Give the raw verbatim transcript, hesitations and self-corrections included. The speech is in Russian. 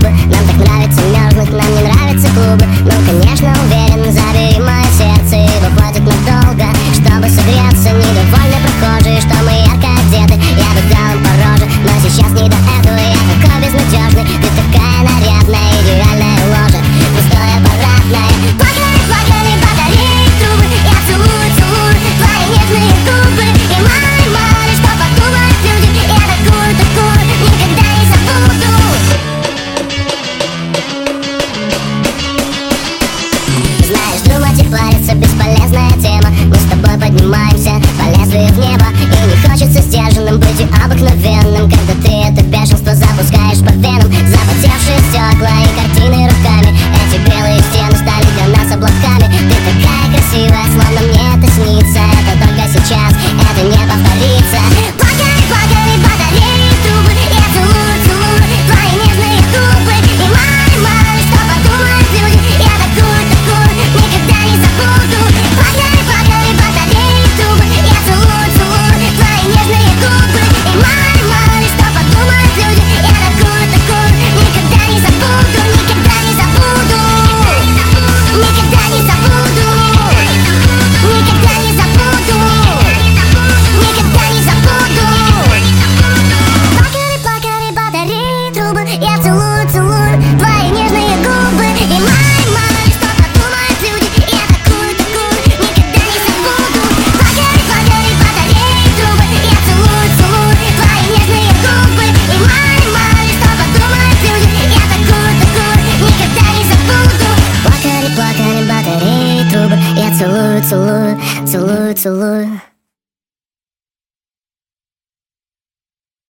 губы. Нам так нравится мерзнуть, нам не нравятся клубы. Ну, конечно, уверен, забери мое сердце, его хватит надолго, чтобы согреться. Недовольны прохожие, что мы ярко одеты. Я бы дал им по роже, но сейчас не до этого. Я такой безнадежный, ты такая нарядная, идеальная ложа, пустое аппаратное. Плакали, плакали батареи трубы, я целую, целую твои нежные губы. И мало, мало, что подумают люди, я такую, такую никогда не забуду. Знаешь, думать и париться бесполезная тема. Мы с тобой поднимаемся по лезвию в небо, и не хочется сдержанным быть и обыкновенным, когда ты это бешенство запускаешь по венам. Запотевшие стекла и картины руками, эти белые стены стали для нас облаками. Ты такая красивая, словно мне это снится. Это только сейчас, это не повторится. Плакали, плакали батареи трубы, я целую, целую твои нежные губы. И мало, мало, что подумают люди, я такую, такую никогда не забуду. Плакали, плакали батареи трубы, я целую, целую твои нежные губы. И мало, мало, что подумают люди, я такую, такую никогда не забуду, никогда не забуду, никогда не забуду, никогда не забуду, никогда не забуду. Плакали, плакали батареи трубы, я целую, целую твои нежные губы. И мало, мало, что подумают люди, я такую, такую никогда не забуду. Плакали, плакали батареи трубы, я целую, целую твои нежные губы. И мало, мало, что подумают люди, я такую, такую никогда не забуду. Плакали, плакали батареи трубы, я целую, целую, целую, целую.